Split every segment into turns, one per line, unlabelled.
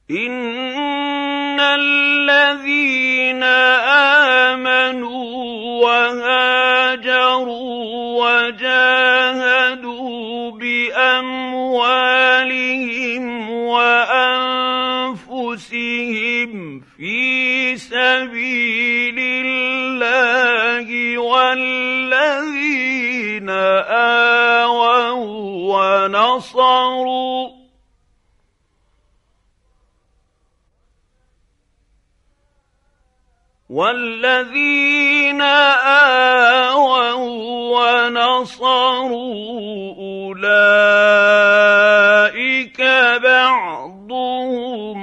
إِنَّ الَّذِينَ آمَنُوا وَهَاجَرُوا وَجَاهَدُوا بِأَمْوَالِهِمْ وَأَنفُسِهِمْ فِي سَبِيلِ اللَّهِ وَالَّذِينَ آوَوا وَّنَصَرُوا أُولَٰئِكَ بَعْضُهُمْ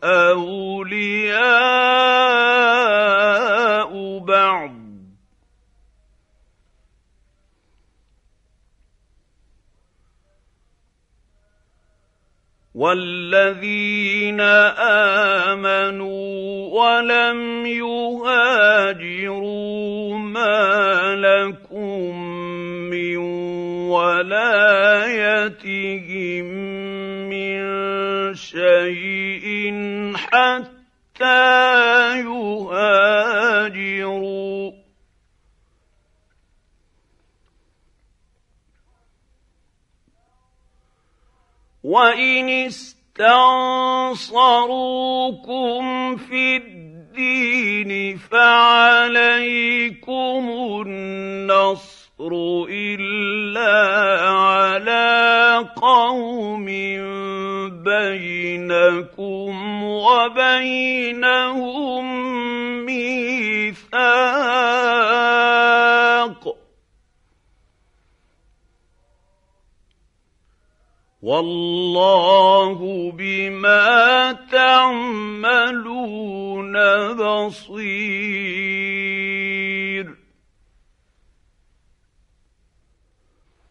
أَوْلِيَاءُ بَعْضٍ ۚ وَالَّذِينَ آمَنُوا وَلَمْ يُهَاجِرُوا مَا لَكُم مِّن وَلَايَتِهِم مِّن شَيْءٍ حَتَّىٰ يُهَاجِرُوا ۚ وَإِنِ اسْتَنصَرُوكُمْ فِي الدِّينِ فَعَلَيْكُمُ النَّصْرُ إِلَّا عَلَىٰ قَوْمٍ بَيْنَكُمْ وَبَيْنَهُم مِّيثَاقٌ ۗ وَاللَّهُ بِمَا تَعْمَلُونَ بَصِيرٌ.